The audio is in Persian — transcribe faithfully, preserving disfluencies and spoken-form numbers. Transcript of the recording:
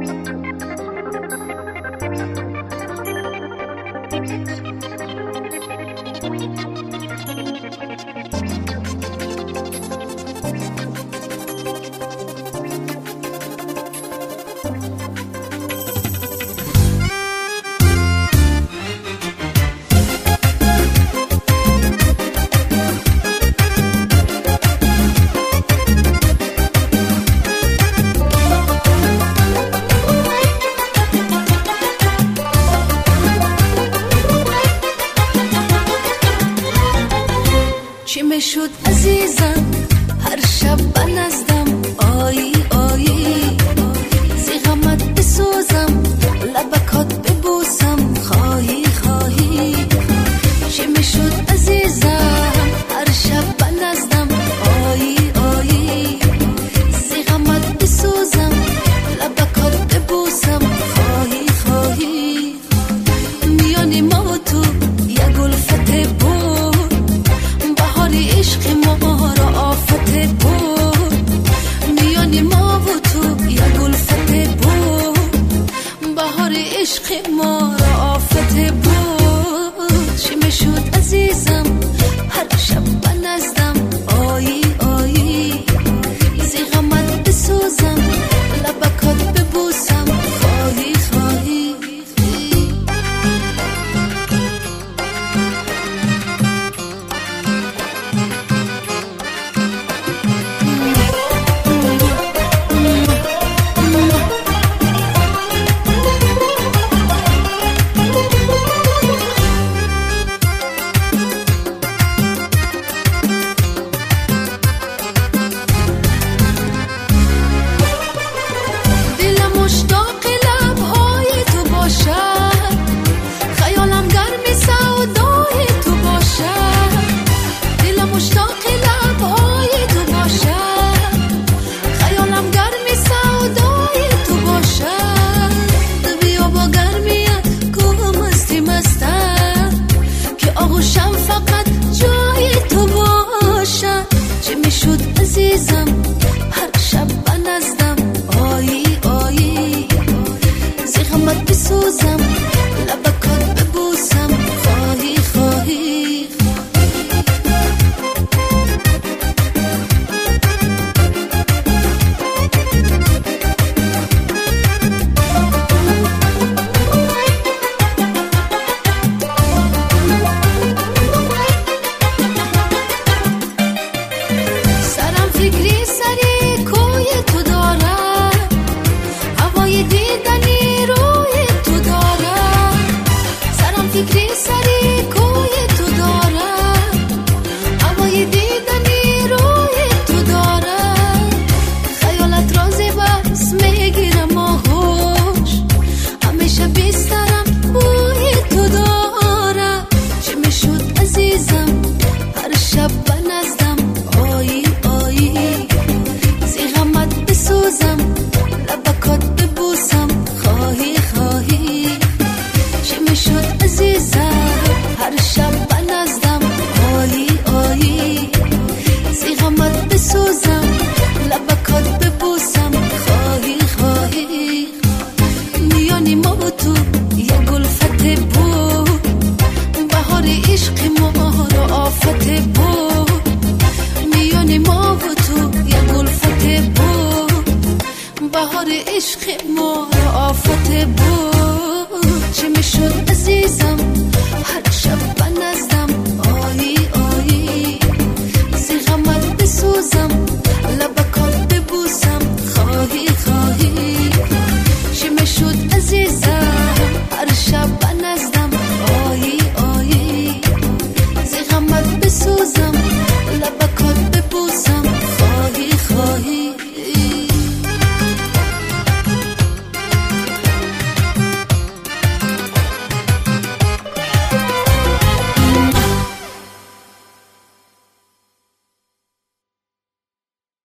چی میشد عزیزم هر شب بنزدم آیی آیی زی غمت بسوزم لبکات ببوسم خواهی خواهی چی میشد عزیزم هر شب بنزدم آیی آیی زی غمت بسوزم لبکات ببوسم خواهی خواهی میانی ما و تو یه گلفت بود عشق ما را آفت بود میانی ما و تو یه گلفت بود بهار عشق ما را آفت بود چی میشد عزیزم هر شب بنزدم آیی آیی زی غمت بسوزم لبکات ببوسم خواهی خواهی عزیزم هر شب بنزدم آیی آیی زی غمت بسوزم لبکات ببوسم خواهی خواهی فکری سری کوی تو دارم هوای دیدنی روی تو دارم سرم فکری سری کوی تو دارم هوای دیدنی روی تو دارم خیالت رازی بس میگیرم آهوش همیشه بیسترم بوی تو دارم چی میشد عزیزم هر شب بنزدم آیی بسوزم لبکات ببوسم خواهی خواهی چی میشد عزیزم هر شب بنزدم آیی آیی زی غمت بسوزم لبکات ببوسم خواهی خواهی میانی ما و تو یه گلفت بود بهار عشق ما را آفت بود میانی ما و تو یه گلفت بود بهار عشق ما را آفت بود چی میشد